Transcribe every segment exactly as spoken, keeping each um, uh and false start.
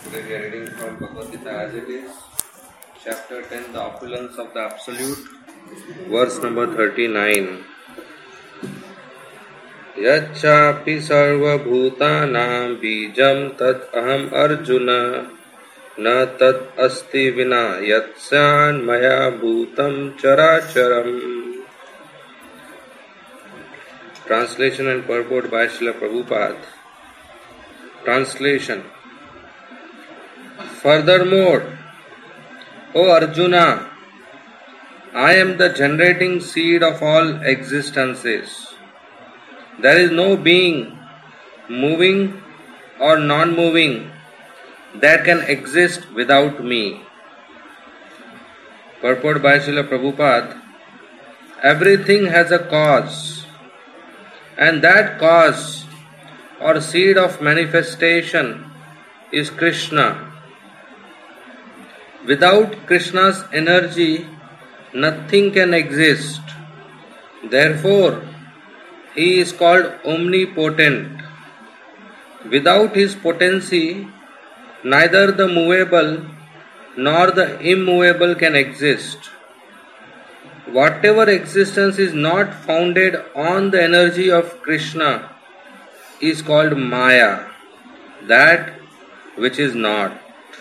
Today we are reading from Bhagavad Gita as it is, chapter ten, the opulence of the Absolute, verse number thirty-nine. Yacchapi sarvabhutanam bijam tat aham arjuna na tat asti vina yatsyan maya bhutam characharam. Translation and purport by Srila Prabhupada. Translation. Furthermore, O Arjuna, I am the generating seed of all existences. There is no being, moving or non-moving, that can exist without me. Purport by Srila Prabhupada. Everything has a cause, and that cause or seed of manifestation is Krishna. Without Krishna's energy, nothing can exist. Therefore, he is called omnipotent. Without his potency, neither the movable nor the immovable can exist. Whatever existence is not founded on the energy of Krishna is called Maya, that which is not.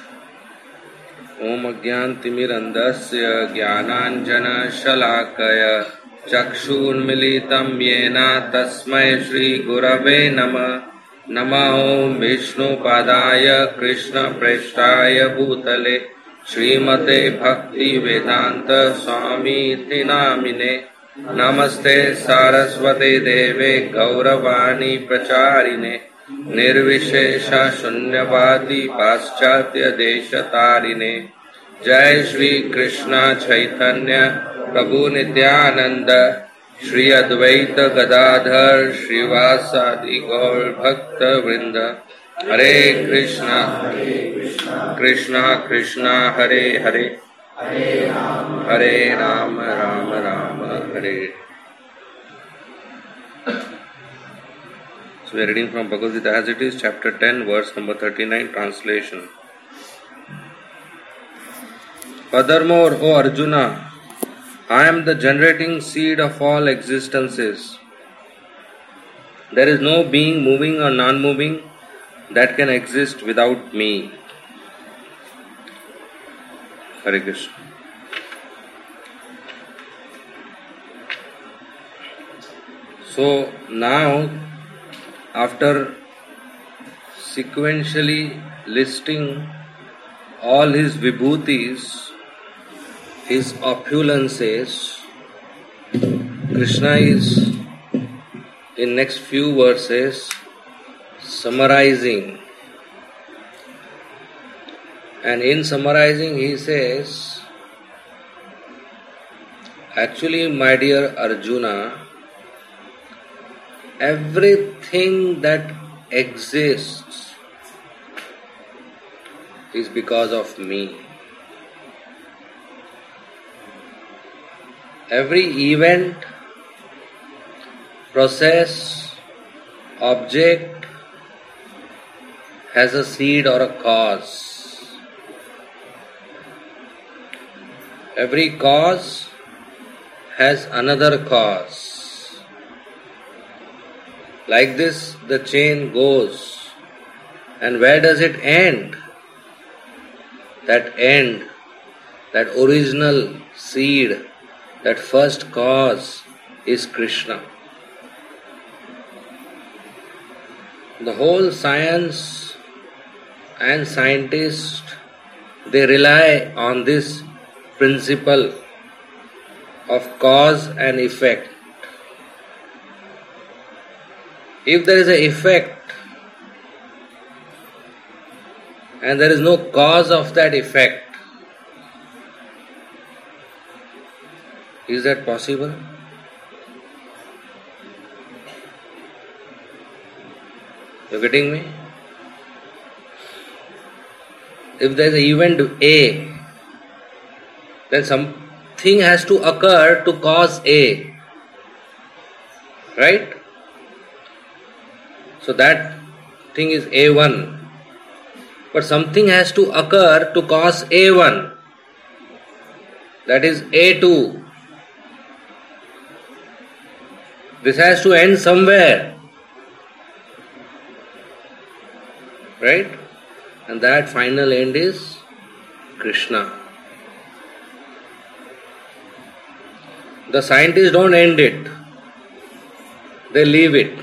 Om Ajnantimirandasya Jnananjana Shalakaya Chakshurmilitam Yena Tasmai Shri Gurave Nama Nama Om Vishnu Padaya Krishna Preshtaya Bhutale Srimate Bhakti Vedanta Swami Namine Namaste Saraswate Deve Gauravani Pracharine Nirvishesha Shunyavadi Paschatya Deshatarine Jai Shri Krishna Chaitanya Prabhu Nityananda Shri Advaita Gadadhar Srivasadi Gaur Bhakta Vrinda Hare Krishna Krishna Krishna Hare Hare Hare Rama Rama Rama Hare. So we are reading from Bhagavad Gita as it is, chapter ten, verse number thirty-nine, translation. Furthermore, O Arjuna, I am the generating seed of all existences. There is no being, moving or non-moving, that can exist without me. Hare Krishna. So now, after sequentially listing all his vibhutis, his opulences, Krishna is in next few verses summarizing. And in summarizing he says, actually my dear Arjuna, everything that exists is because of me. Every event, process, object has a seed or a cause. Every cause has another cause. Like this, the chain goes. And where does it end? That end, that original seed, that first cause is Krishna. The whole science and scientists, they rely on this principle of cause and effect. If there is an effect and there is no cause of that effect, is that possible? You getting me? If there is an event A, then something has to occur to cause A. Right? So that thing is A one. But something has to occur to cause A one. That is A two. This has to end somewhere. Right? And that final end is Krishna. The scientists don't end it. They leave it.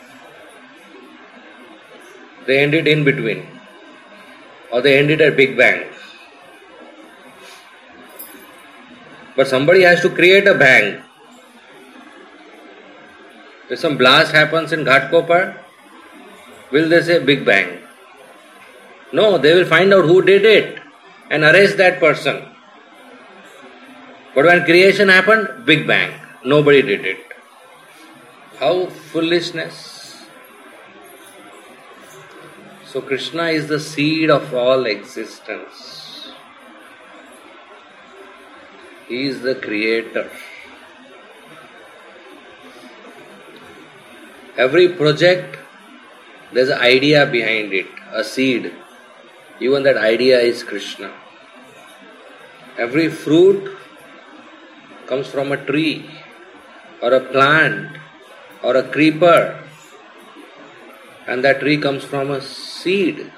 They end it in between. Or they end it at Big Bang. But somebody has to create a bang. If some blast happens in Ghatkopar, will they say Big Bang? No, they will find out who did it and arrest that person. But when creation happened, Big Bang. Nobody did it. How foolishness. So Krishna is the seed of all existence. He is the creator. Every project, there's an idea behind it, a seed. Even that idea is Krishna. Every fruit comes from a tree or a plant or a creeper, and that tree comes from a seed,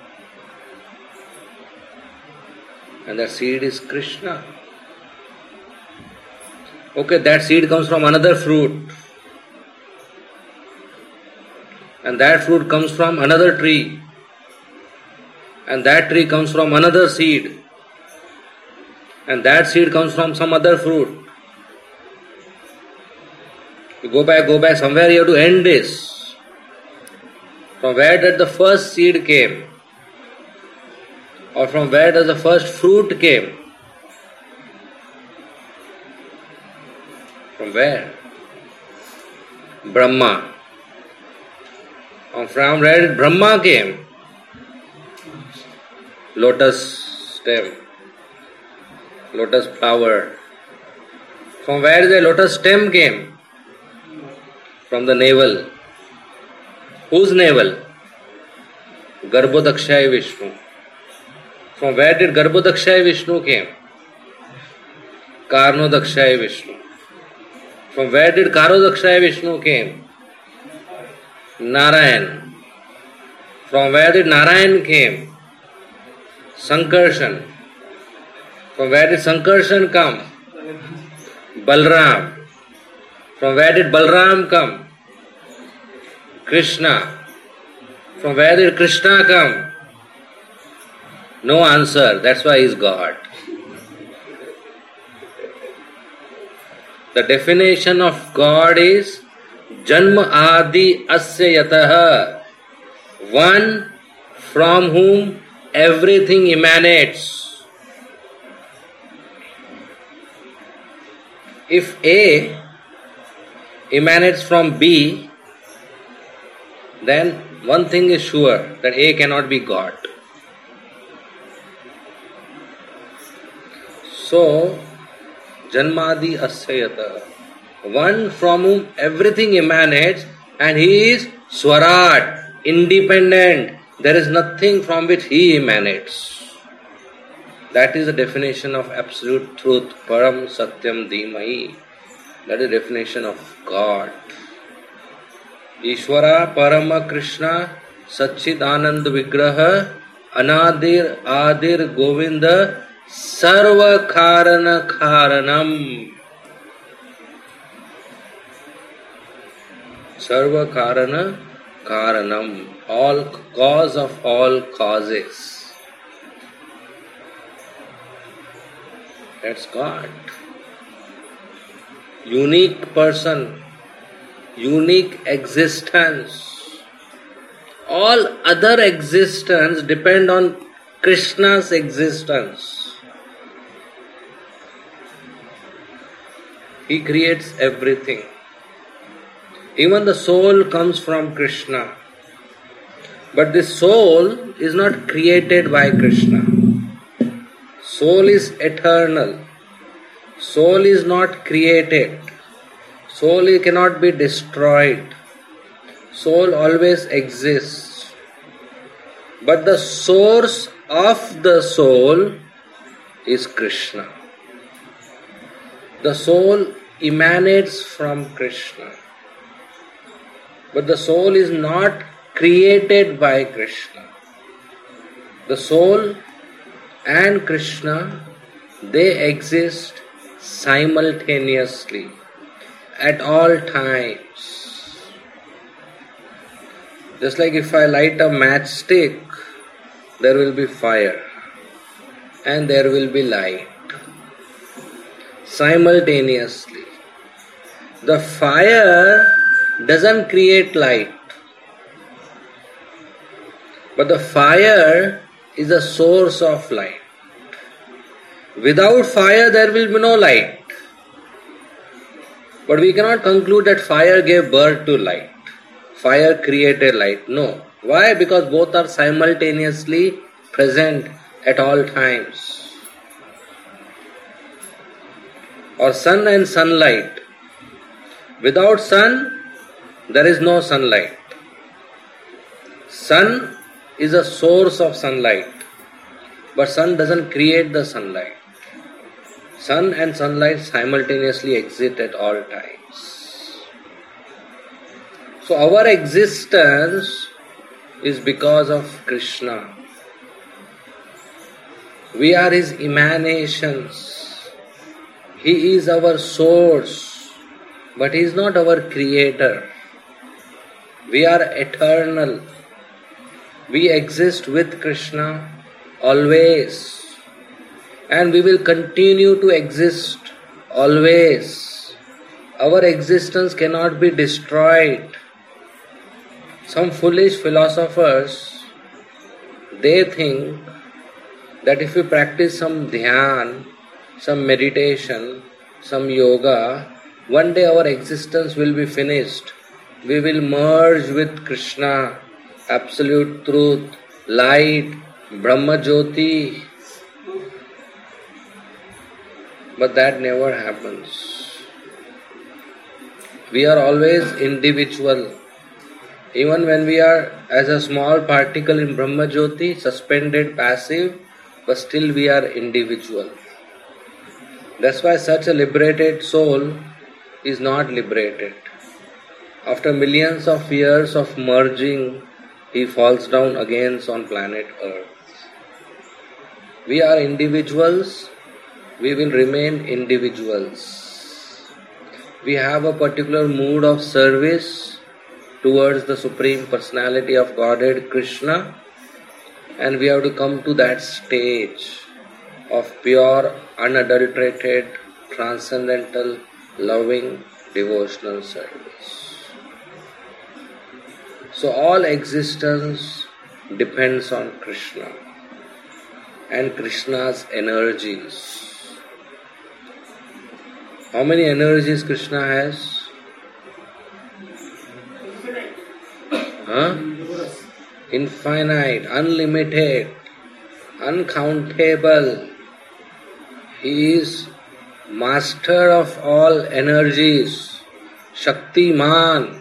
and that seed is Krishna. Okay, that seed comes from another fruit, and that fruit comes from another tree, and that tree comes from another seed, and that seed comes from some other fruit. You go back, go back, somewhere you have to end this. From where did the first seed came? Or from where does the first fruit came? From where? Brahma. And from where did Brahma came? Lotus stem. Lotus flower. From where the lotus stem came? From the navel. Whose navel? Garbhodakshaya Vishnu. From where did Garbhodakshaya Vishnu came? Karnodakshaya Vishnu. From where did Karodakshaya Vishnu came? Narayan. From where did Narayan came? Sankarshan. From where did Sankarshan come? Balram. From where did Balram come? Krishna. From where did Krishna come? No answer. That's why he is God. The definition of God is Janma Adi Asya Yataha, one from whom everything emanates. If A emanates from B, then one thing is sure, that A cannot be God. So, Janmadi Asyayata, one from whom everything emanates, and he is Swarat, independent. There is nothing from which he emanates. That is the definition of absolute truth, Param Satyam Dhimahi. That is the definition of God. Ishvara Parama Krishna Satchid Anand Vigraha Anadir Adir Govinda Sarva Karana Karanam. Sarva Karana Karanam. All cause of all causes. That's God. Unique person. Unique existence. All other existence depend on Krishna's existence. He creates everything. Even the soul comes from Krishna. But the soul is not created by Krishna. Soul is eternal. Soul is not created. Soul cannot be destroyed. Soul always exists. But the source of the soul is Krishna. The soul emanates from Krishna. But the soul is not created by Krishna. The soul and Krishna, they exist simultaneously at all times. Just like if I light a matchstick, there will be fire and there will be light simultaneously. The fire doesn't create light, but the fire is the source of light. Without fire there will be no light. But we cannot conclude that fire gave birth to light. Fire created light. No. Why? Because both are simultaneously present at all times. Or sun and sunlight. Without sun, there is no sunlight. Sun is a source of sunlight, but sun doesn't create the sunlight. Sun and sunlight simultaneously exist at all times. So our existence is because of Krishna. We are His emanations. He is our source, but He is not our creator. We are eternal. We exist with Krishna always. And we will continue to exist always. Our existence cannot be destroyed. Some foolish philosophers, they think that if we practice some dhyan, some meditation, some yoga, one day our existence will be finished. We will merge with Krishna, absolute truth, light, Brahma Jyoti. But that never happens. We are always individual. Even when we are as a small particle in Brahma Jyoti, suspended, passive, but still we are individual. That's why such a liberated soul is not liberated. After millions of years of merging, he falls down again on planet Earth. We are individuals. We will remain individuals. We have a particular mood of service towards the Supreme Personality of Godhead, Krishna, and we have to come to that stage of pure, unadulterated, transcendental, loving, devotional service. So all existence depends on Krishna and Krishna's energies. How many energies Krishna has? Huh? Infinite, unlimited, uncountable. He is master of all energies, Shaktiman,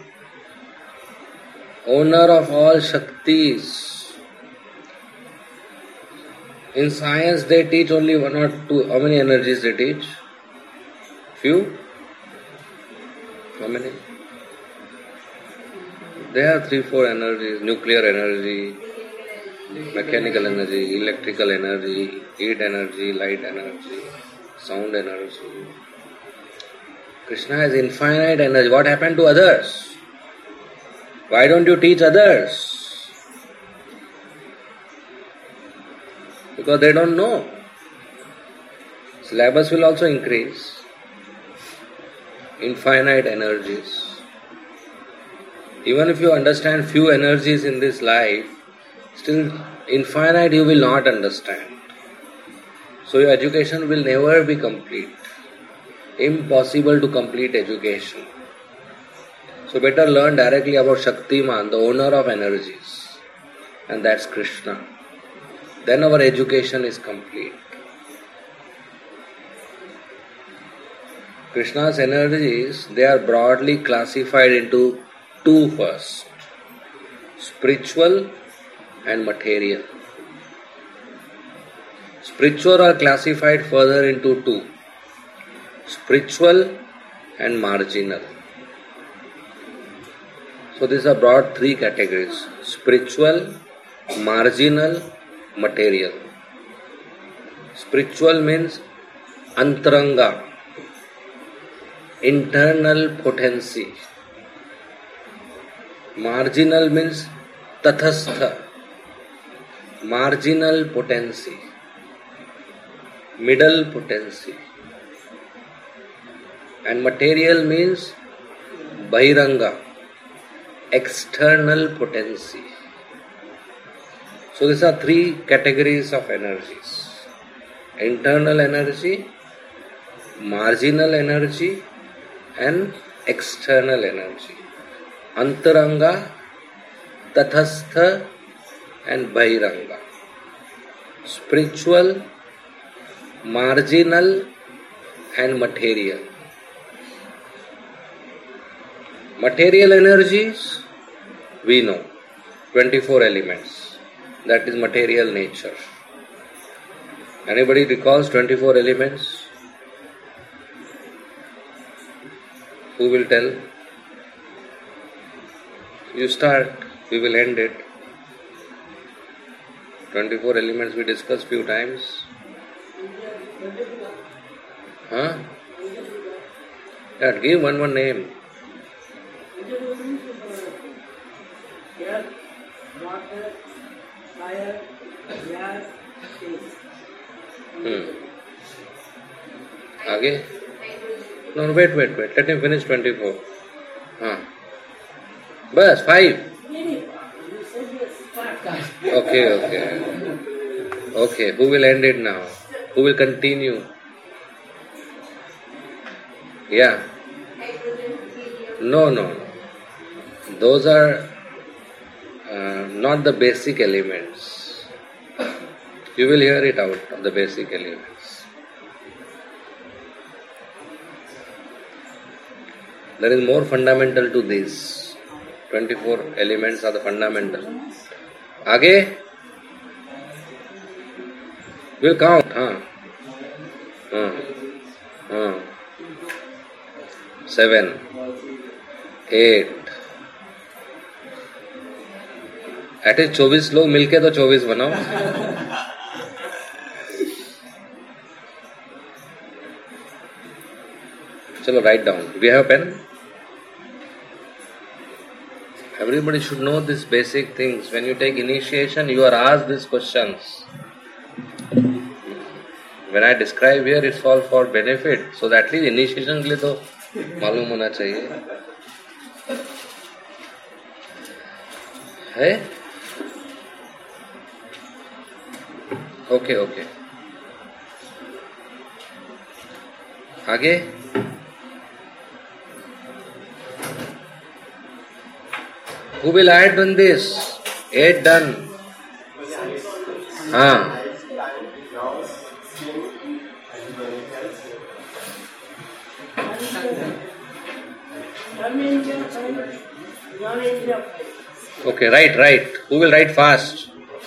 owner of all Shaktis. In science they teach only one or two. How many energies they teach? Few? How many? They have three, four energies: nuclear energy, mechanical energy, electrical energy, heat energy, light energy, sound energy. Krishna has infinite energy. What happened to others? Why don't you teach others? Because they don't know. Syllabus will also increase. Infinite energies. Even if you understand few energies in this life, still infinite you will not understand. So your education will never be complete. Impossible to complete education. So better learn directly about Shaktiman, the owner of energies. And that's Krishna. Then our education is complete. Krishna's energies, they are broadly classified into two first. Spiritual and material. Spiritual are classified further into two: spiritual and marginal. So these are broad three categories: spiritual, marginal, material. Spiritual means antaranga, internal potency. Marginal means tathastha, marginal potency, middle potency. And material means bahiranga, external potency. So these are three categories of energies: internal energy, marginal energy, and external energy. Antaranga, tathastha, and bahiranga. Spiritual, marginal, and material. Material energies, we know, twenty-four elements. That is material nature. Anybody recalls twenty-four elements? Who will tell? You start, we will end it. twenty-four elements we discussed few times. Huh? Yeah, give one one name. Earth, water, fire, air, space. Hmm. Again? No, no, wait, wait, wait. Let him finish twenty-four. Huh. Bas, five. Okay, okay. Okay, who will end it now? Who will continue? Yeah. No, no, no. Those are uh, not the basic elements. You will hear it out of the basic elements. There is more fundamental to this. twenty-four elements are the fundamental. Aage? We'll count, huh? Huh. Huh. Seven. Eight. At least चौबीस लोग मिलके तो चौबीस बनाओ. चलो, write down. Do you have a pen? Everybody should know these basic things. When you take initiation, you are asked these questions. When I describe here, it's all for benefit. So that at least initiation के लिए तो मालूम होना चाहिए. है? Okay, okay. आगे? Who will add on this? Eight done. हाँ. Okay, write, write. Who will write fast?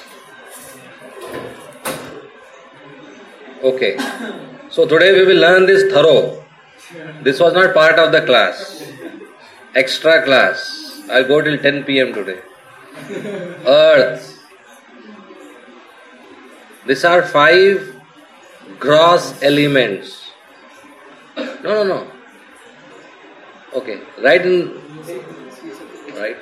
Okay. So today we will learn this thorough. This was not part of the class. Extra class. I'll go till ten p.m. today. Earth. These are five gross elements. No, no, no. Okay. Write in. Right.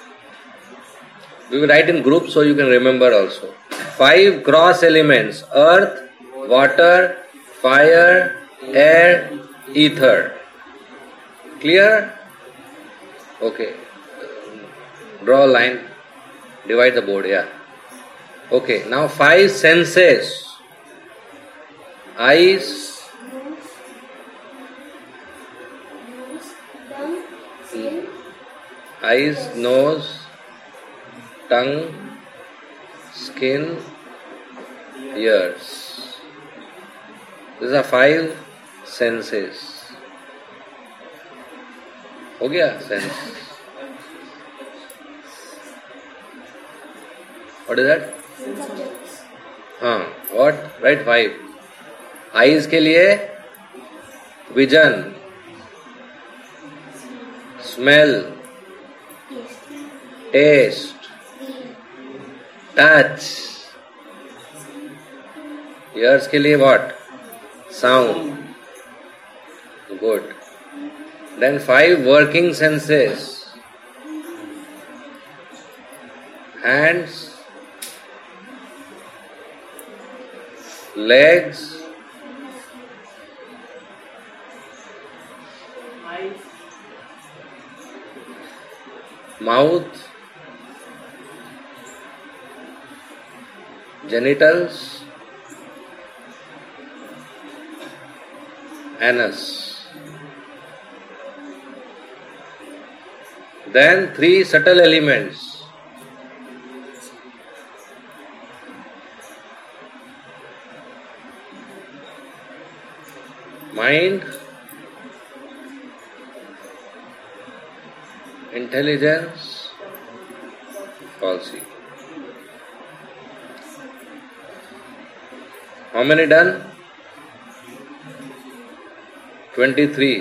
We will write in groups so you can remember also. Five gross elements: earth, water, fire, air, ether. Clear? Okay. Draw a line. Divide the board, yeah. Okay. Now five senses: eyes, eyes, nose, tongue, skin, ears. These are five senses. हो गया sense? What is that? Sense objects. हाँ, what? Right, five. Eyes के लिए vision, smell, Taste. taste, touch. Ears के लिए what? Sound. Good. Then five working senses. Hands, legs, Eyes. mouth, genitals, anus. Then three subtle elements. Mind, intelligence, policy. How many done? twenty-three.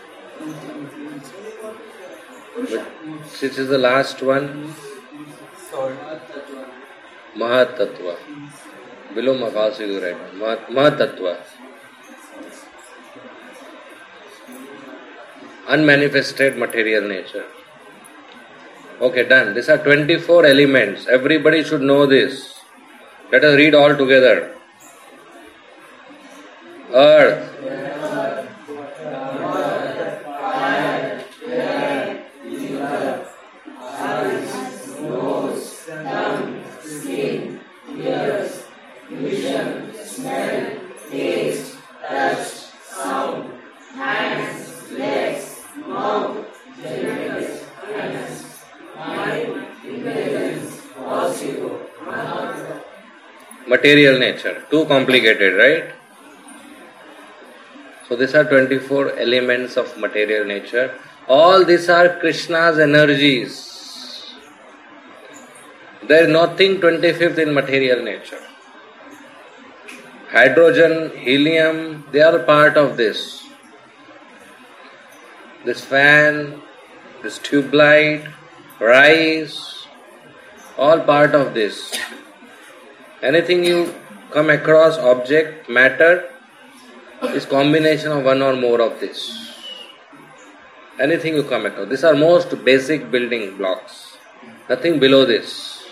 Which is the last one? Mahatattva. Below Mahasi you write. Mahatattva. Unmanifested material nature. Okay, done. These are twenty-four elements. Everybody should know this. Let us read all together. Earth, material nature. Too complicated, right? So these are twenty-four elements of material nature. All these are Krishna's energies. There is nothing twenty-fifth in material nature. Hydrogen, helium, they are part of this. This fan, this tube light, rice, all part of this. Anything you come across, object, matter, is combination of one or more of this. Anything you come across. These are most basic building blocks. Nothing below this.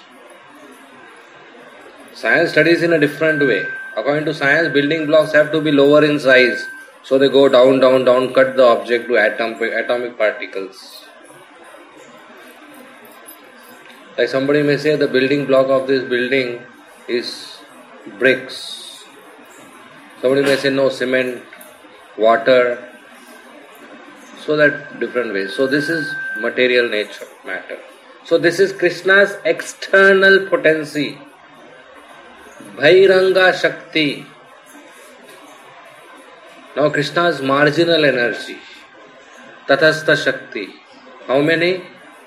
Science studies in a different way. According to science, building blocks have to be lower in size. So they go down, down, down, cut the object to atom, atomic particles. Like somebody may say the building block of this building is bricks. Somebody may say no, cement, water. So that different ways. So this is material nature, matter. So this is Krishna's external potency. Bhairanga Shakti. Now Krishna's marginal energy. Tathastha Shakti. How many?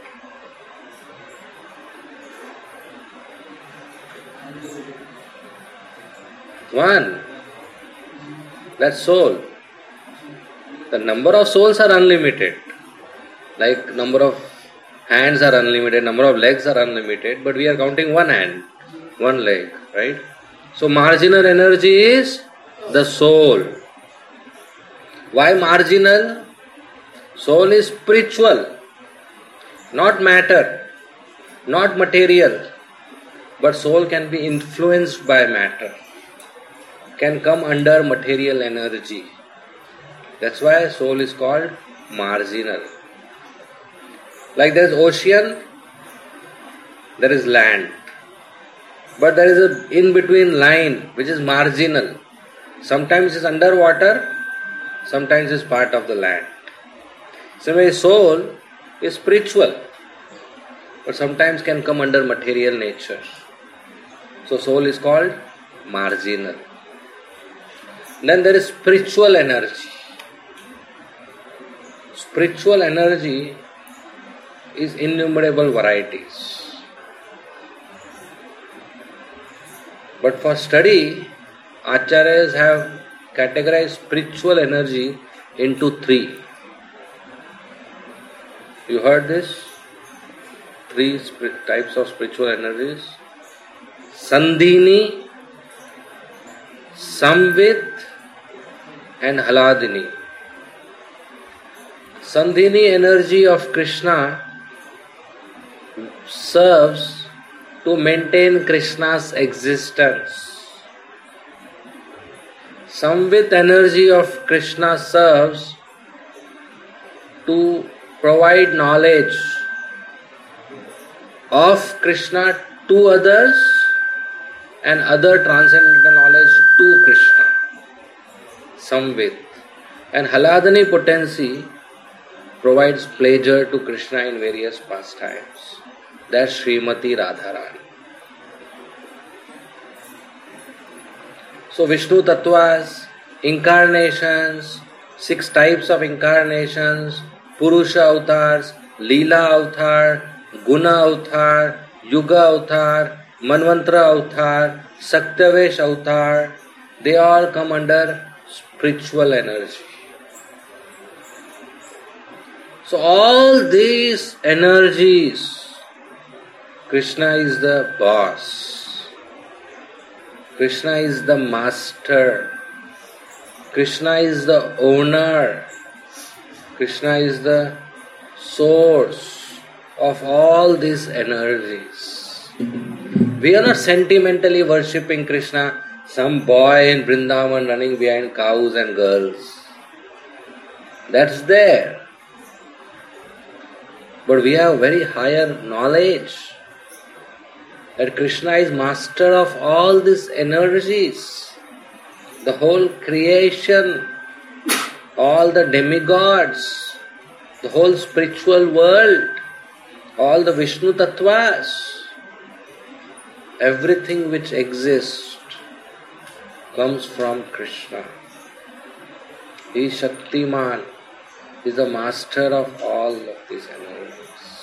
One. That's soul. The number of souls are unlimited. Like number of hands are unlimited, number of legs are unlimited, but we are counting one hand, one leg, right? So marginal energy is the soul. Why marginal? Soul is spiritual, not matter, not material, but soul can be influenced by matter, can come under material energy. That's why soul is called marginal. Like there is ocean, there is land. But there is a in-between line which is marginal. Sometimes it is underwater, sometimes it is part of the land. Similarly, soul is spiritual, but sometimes can come under material nature. So soul is called marginal. Then there is spiritual energy. Spiritual energy is innumerable varieties. But for study, Acharyas have categorized spiritual energy into three. You heard this? Three types of spiritual energies. Sandhini, Samvit and Haladini. Sandhini energy of Krishna serves to maintain Krishna's existence. Samvit energy of Krishna serves to provide knowledge of Krishna to others and other transcendental knowledge to Krishna. Samvit. And Haladini potency provides pleasure to Krishna in various pastimes. That's Srimati Radharani. So Vishnu Tattvas, incarnations, six types of incarnations, Purusha avatars, Leela avatar, Guna avatar, Yuga avatar, Manvantara avatar, Saktavesh avatar, they all come under spiritual energy. So all these energies, Krishna is the boss. Krishna is the master. Krishna is the owner. Krishna is the source of all these energies. We are not sentimentally worshipping Krishna, some boy in Vrindavan running behind cows and girls. That's there. But we have very higher knowledge that Krishna is master of all these energies. The whole creation, all the demigods, the whole spiritual world, all the Vishnu Tattvas, everything which exists comes from Krishna. He is Shaktiman. He is the master of all of these energies.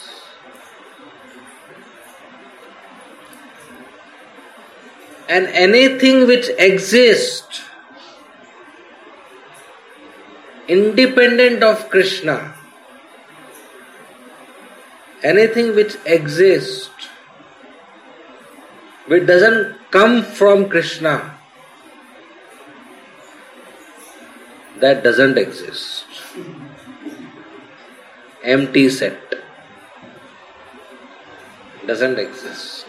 And anything which exists independent of Krishna, anything which exists which doesn't come from Krishna, that doesn't exist. Empty set. Doesn't exist.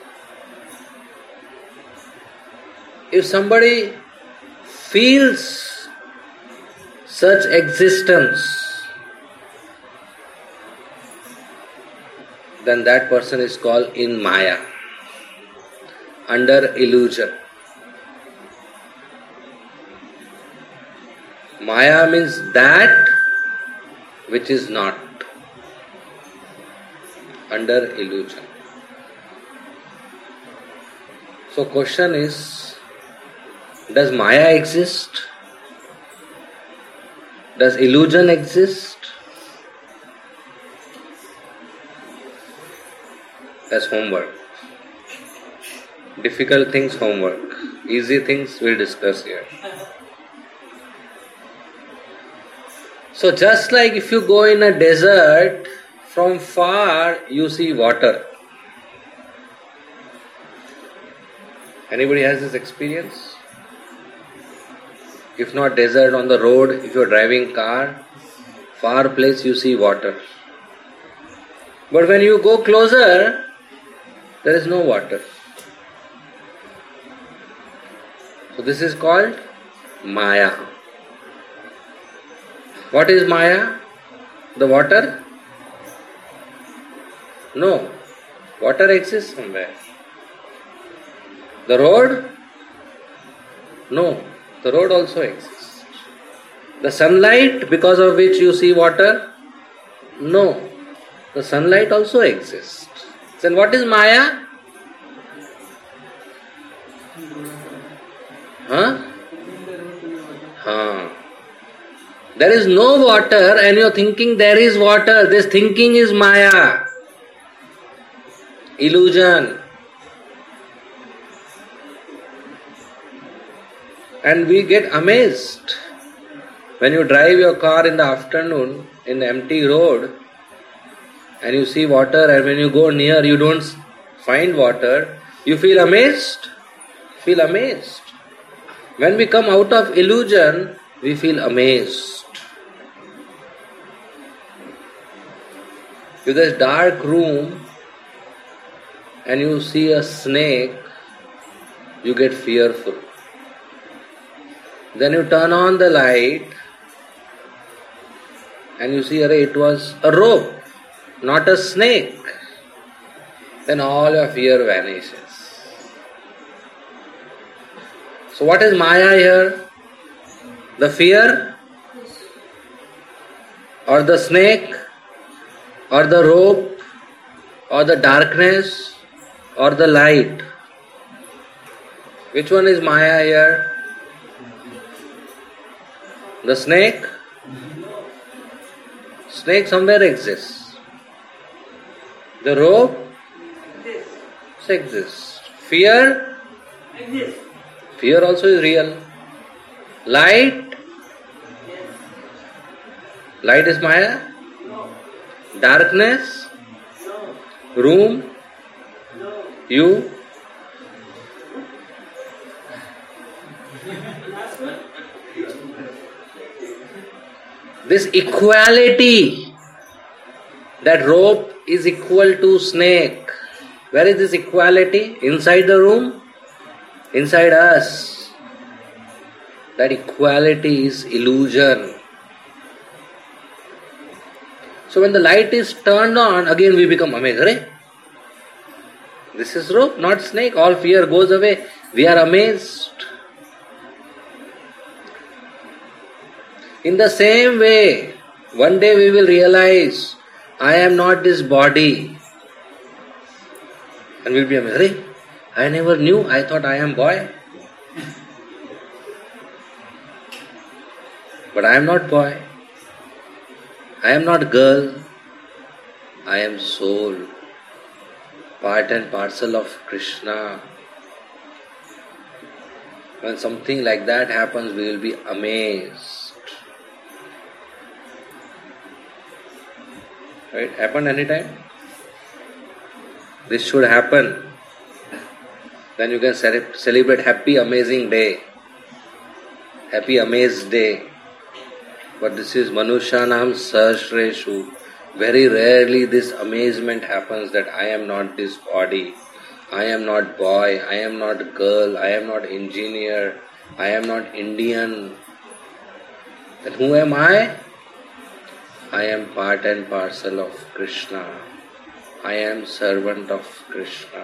If somebody feels such existence, then that person is called in Maya, under illusion. Maya means that which is not, under illusion. So question is, does Maya exist? Does illusion exist? That's homework. Difficult things, homework. Easy things, we'll discuss here. So just like if you go in a desert, from far you see water. Anybody has this experience? If not desert, on the road, if you are driving car, far place you see water. But when you go closer, there is no water. So this is called Maya. What is Maya? The water? No. Water exists somewhere. The road? No. The road also exists. The sunlight because of which you see water? No. The sunlight also exists. Then what is Maya? Huh? Huh. There is no water and you are thinking there is water. This thinking is Maya. Illusion. And we get amazed. When you drive your car in the afternoon in empty road and you see water, and when you go near you don't find water, you feel amazed. Feel amazed. When we come out of illusion, we feel amazed. If there's dark room and you see a snake, you get fearful. Then you turn on the light and you see, array, it was a rope, not a snake. Then all your fear vanishes. So what is Maya here? The fear? Or the snake? Or the rope? Or the darkness? Or the light? Which one is Maya here? The snake? Snake somewhere exists. The rope exists. Fear? Exists. Fear also is real. Light? Light is Maya? No. Darkness? No. Room? No. You? Last one. This equality, that rope is equal to snake. Where is this equality? Inside the room? Inside us. That equality is illusion. So when the light is turned on, again we become amazed. Right? This is rope, not snake. All fear goes away. We are amazed. In the same way, one day we will realize, I am not this body. And we'll be amazed. I never knew. I thought I am boy. But I am not boy. I am not girl. I am soul. Part and parcel of Krishna. When something like that happens, we will be amazed. Right? Happened anytime? This should happen. Then you can cele- celebrate happy amazing day. Happy amazed day. But this is Manushanam Sahasreshu. Very rarely this amazement happens that I am not this body. I am not boy. I am not girl. I am not engineer. I am not Indian. Then who am I? I am part and parcel of Krishna. I am servant of Krishna.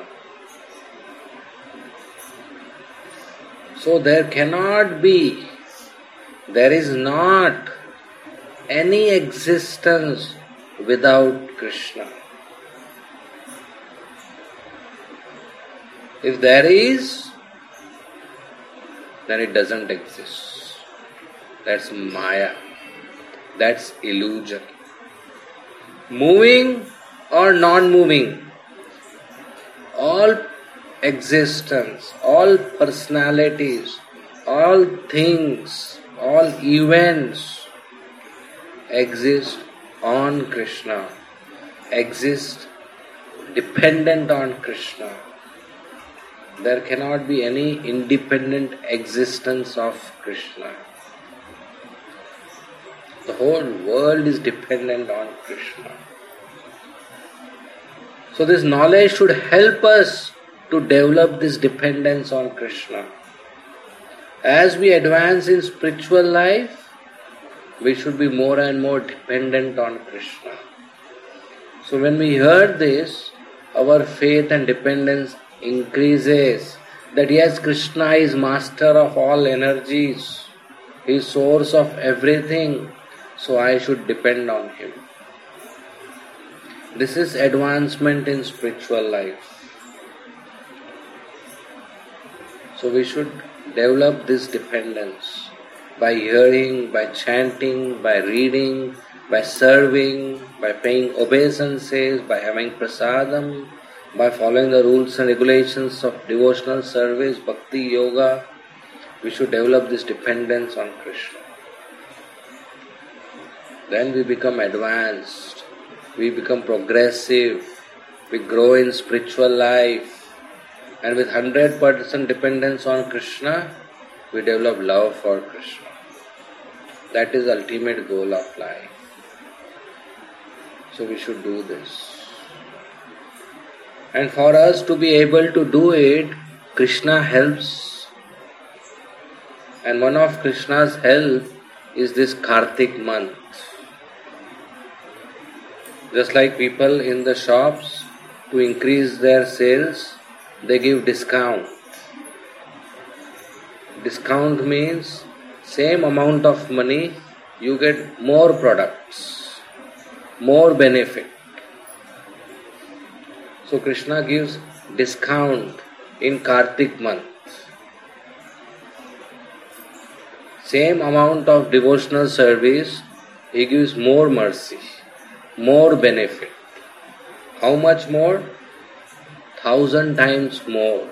So there cannot be, there is not any existence without Krishna. If there is, then it doesn't exist. That's Maya. That's illusion. Moving or non-moving, all existence, all personalities, all things, all events exist on Krishna, exist dependent on Krishna. There cannot be any independent existence of Krishna. The whole world is dependent on Krishna. So this knowledge should help us to develop this dependence on Krishna. As we advance in spiritual life, we should be more and more dependent on Krishna. So when we heard this, our faith and dependence increases. That yes, Krishna is master of all energies. He is source of everything. So I should depend on Him. This is advancement in spiritual life. So we should develop this dependence by hearing, by chanting, by reading, by serving, by paying obeisances, by having prasadam, by following the rules and regulations of devotional service, bhakti, yoga, We should develop this dependence on Krishna. Then we become advanced, we become progressive, we grow in spiritual life, and with one hundred percent dependence on Krishna, we develop love for Krishna. That is the ultimate goal of life. So we should do this. And for us to be able to do it, Krishna helps. And one of Krishna's help is this Kartik month. Just like people in the shops, to increase their sales, they give discount. Discount means same amount of money, you get more products, more benefit. So Krishna gives discount in Kartik month. Same amount of devotional service, he gives more mercy, more benefit. How much more? Thousand times more.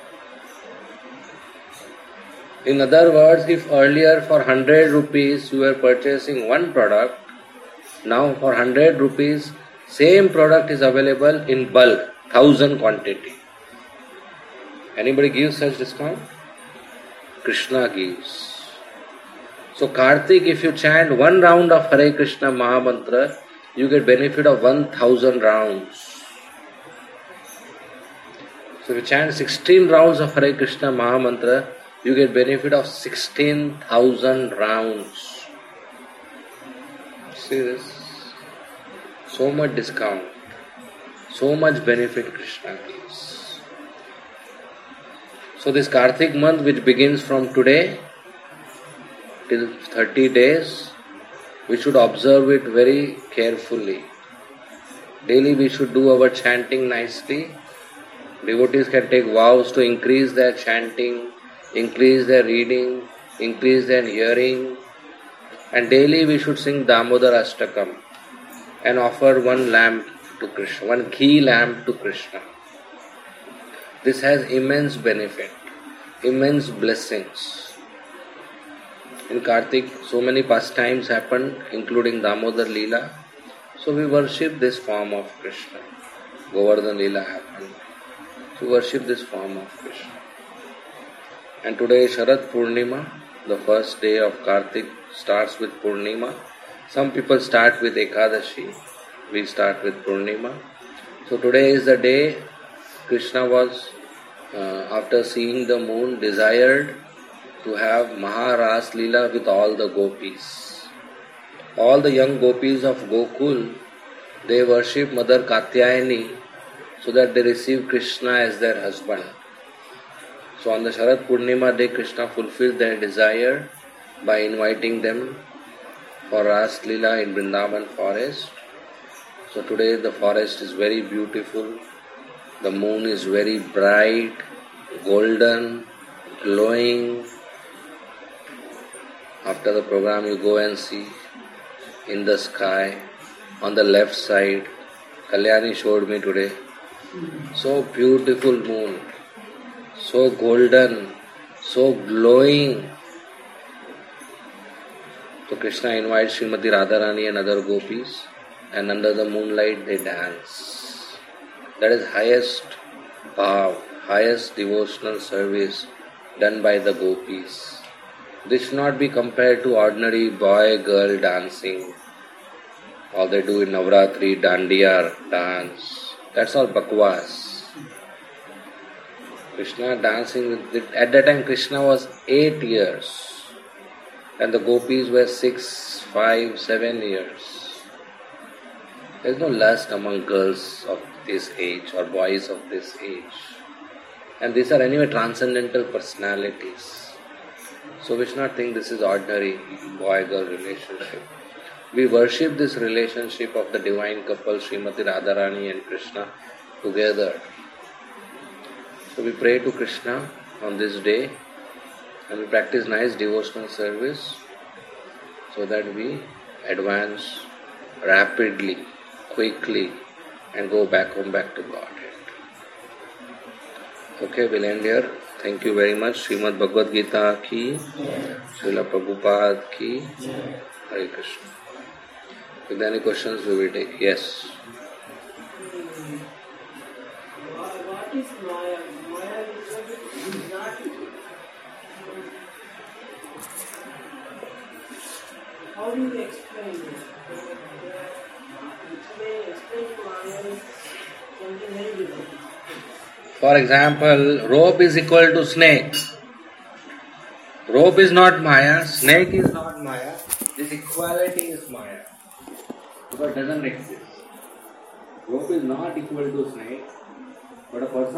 In other words, if earlier for one hundred rupees you were purchasing one product, now for one hundred rupees same product is available in bulk, thousand quantity. Anybody gives such discount? Krishna gives. So Kartik, if you chant one round of Hare Krishna Mahamantra, you get benefit of one thousand rounds. So if you chant sixteen rounds of Hare Krishna Mahamantra, you get benefit of sixteen thousand rounds. See this? So much discount, so much benefit Krishna gives. So this Kartik month, which begins from today till thirty days, we should observe it very carefully. Daily we should do our chanting nicely. Devotees can take vows to increase their chanting, increase their reading, increase their hearing, and daily we should sing Damodar Ashtakam and offer one lamp to Krishna, one ghee lamp to Krishna. This has immense benefit, immense blessings. In Kartik, so many pastimes happen, including Damodar Leela. So we worship this form of Krishna. Govardhan Leela happened. So worship this form of Krishna. And today is Sharad Purnima, the first day of Kartik starts with Purnima. Some people start with Ekadashi, we start with Purnima. So today is the day Krishna was, uh, after seeing the moon, desired to have Maharas Leela with all the gopis. All the young gopis of Gokul, they worship Mother Katyayani so that they receive Krishna as their husband. So on the Sharad Purnima day, Krishna fulfilled their desire by inviting them for Ras Leela in Vrindavan forest. So today the forest is very beautiful. The moon is very bright, golden, glowing. After the program you go and see in the sky, on the left side, Kalyani showed me today. So beautiful moon, so golden, so glowing. So Krishna invites Srimati Radharani and other gopis, and under the moonlight they dance. That is highest bhav, highest devotional service done by the gopis. This should not be compared to ordinary boy-girl dancing. All they do in Navratri, Dandiya dance. That's all bakwas. Krishna dancing with it. At that time Krishna was eight years. And the gopis were six, five, seven years. There is no lust among girls of this age or boys of this age. And these are anyway transcendental personalities. So we should not think this is ordinary boy-girl relationship. We worship this relationship of the divine couple Srimati Radharani and Krishna together. So we pray to Krishna on this day and we practice nice devotional service so that we advance rapidly, quickly and go back home, back to Godhead. Okay, we'll end here. Thank you very much. Srimad Bhagavad Gita ki, Srila Prabhupada ki, Hare Krishna. If there are any questions, we will take. Yes. What is Maya? Maya is not. How do you explain it? Explain, explain Maya is something very different. For example, rope is equal to snake. Rope is not Maya, snake is not Maya. This equality is Maya. Because it doesn't exist. Rope is not equal to snake, but a person